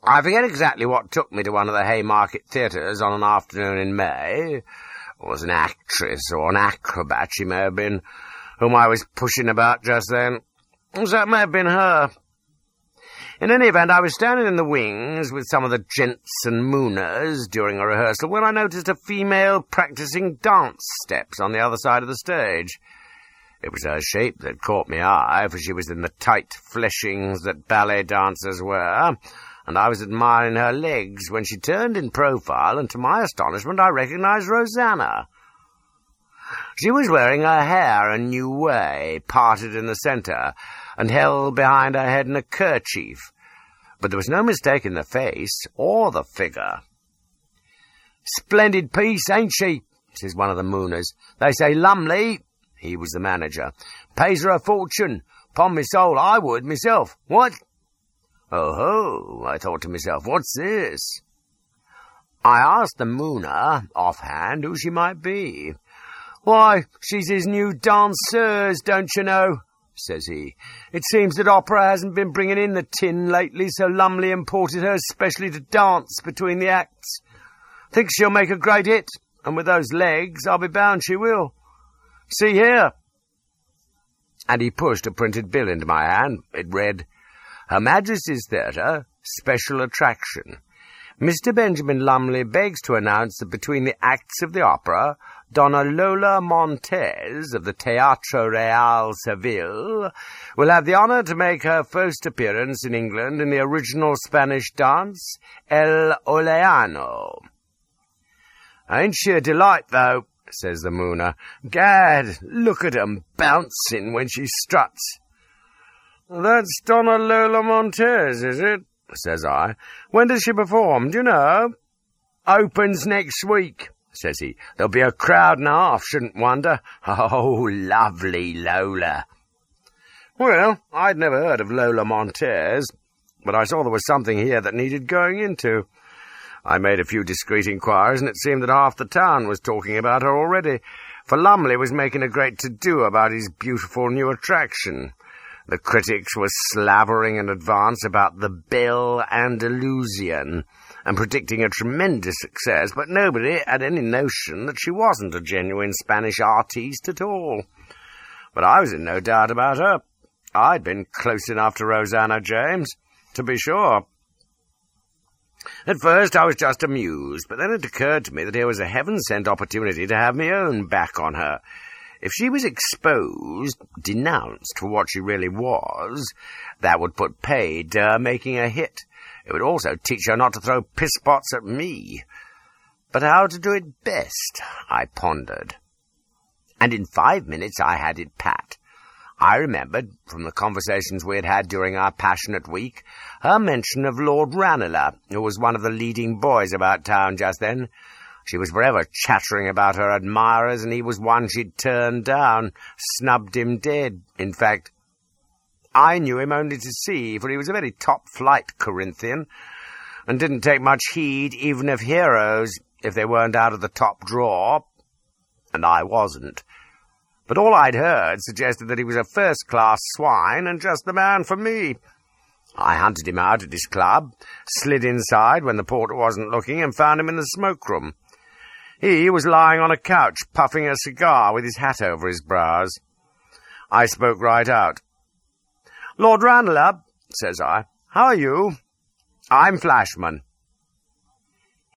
I forget exactly what took me to one of the Haymarket theatres on an afternoon in May. It was an actress or an acrobat, she may have been, whom I was pushing about just then. So it may have been her. In any event, I was standing in the wings with some of the gents and mooners during a rehearsal when I noticed a female practising dance steps on the other side of the stage. It was her shape that caught my eye, for she was in the tight fleshings that ballet dancers wear, and I was admiring her legs when she turned in profile, and to my astonishment I recognized Rosanna. She was wearing her hair a new way, parted in the centre, and held behind her head in a kerchief, but there was no mistaking the face or the figure. "Splendid piece, ain't she?" says one of the mooners. "They say Lumley," he was the manager, "pays her a fortune. 'Pon me soul, I would myself. What?" "Oh-ho," I thought to myself, "what's this?" I asked the mooner, offhand, who she might be. "Why, she's his new danseuse, don't you know?" says he. "It seems that opera hasn't been bringing in the tin lately, so Lumley imported her specially to dance between the acts. Thinks she'll make a great hit, and with those legs, I'll be bound she will. See here." And he pushed a printed bill into my hand. It read, "Her Majesty's Theatre, Special Attraction. Mr. Benjamin Lumley begs to announce that between the acts of the opera, Donna Lola Montez of the Teatro Real Seville will have the honour to make her first appearance in England in the original Spanish dance, El Oleano." "Ain't she a delight, though?" says the mooner. "Gad, look at 'em bouncing when she struts." "That's Donna Lola Montez, is it?" says I. "When does she perform, do you know?" "Opens next week," says he. "There'll be a crowd and a half, shouldn't wonder. Oh, lovely Lola." Well, I'd never heard of Lola Montez, but I saw there was something here that needed going into. I made a few discreet inquiries, and it seemed that half the town was talking about her already, for Lumley was making a great to-do about his beautiful new attraction. The critics were slavering in advance about the Belle Andalusian and predicting a tremendous success, but nobody had any notion that she wasn't a genuine Spanish artiste at all. But I was in no doubt about her. I'd been close enough to Rosanna James, to be sure. At first I was just amused, but then it occurred to me that here was a heaven-sent opportunity to have my own back on her. If she was exposed, denounced for what she really was, that would put paid to her making a hit. It would also teach her not to throw piss-pots at me. But how to do it best, I pondered. And in 5 minutes I had it pat. I remembered, from the conversations we had had during our passionate week, her mention of Lord Ranelagh, who was one of the leading boys about town just then. She was forever chattering about her admirers, and he was one she'd turned down, snubbed him dead, in fact. I knew him only to see, for he was a very top-flight Corinthian, and didn't take much heed even of heroes if they weren't out of the top drawer, and I wasn't. But all I'd heard suggested that he was a first-class swine and just the man for me. I hunted him out at his club, slid inside when the porter wasn't looking, and found him in the smoke-room. He was lying on a couch, puffing a cigar with his hat over his brows. I spoke right out. "Lord Ranelagh," says I, "how are you?" "I'm Flashman,"